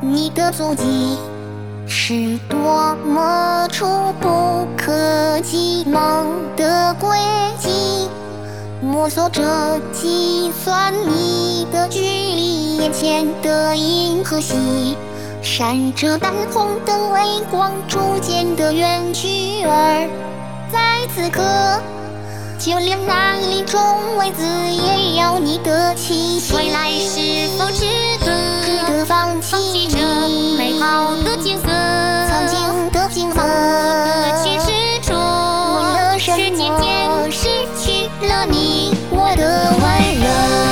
你的足迹是多么触不可及梦的轨迹，摸索着计算你的距离，眼前的银河系闪着淡红的微光，逐渐的远去，而在此刻，就连那林中苇子也有你的气息。 未来是否值得放弃这美好的景色？ 曾经的景色， 何去执着？却渐渐失去了你我的温柔。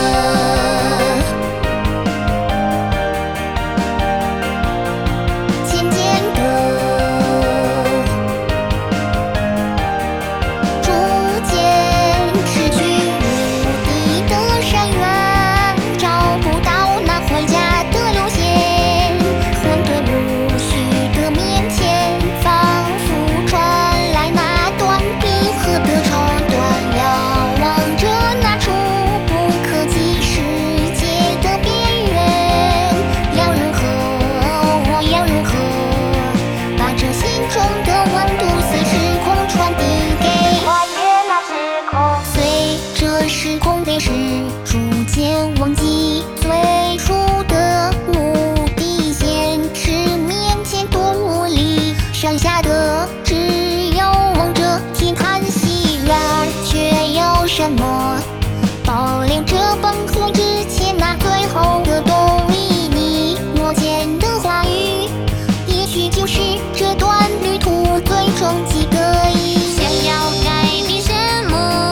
时空飞逝，逐渐忘记最初的目的，现实面前多无力，剩下的只有望着天看戏，然而却有什么保留着崩溃之前那最后的动力？你诺言的话语，也许就是这段旅途最终极的意义。 想要改变什么？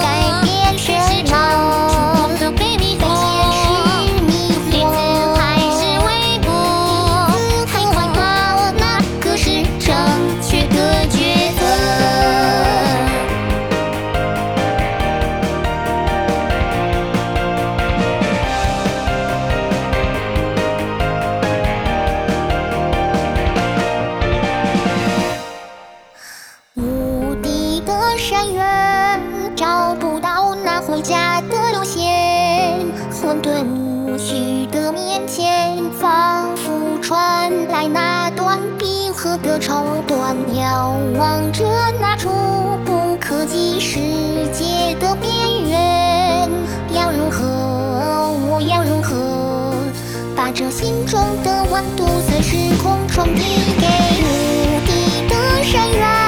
山渊找不到那回家的路线，混沌无序的面前，仿佛传来那段冰河的绸缎，遥望着那触不可及世界的边缘，要如何？我要如何把这心中的温度随时空传递给无底的山渊？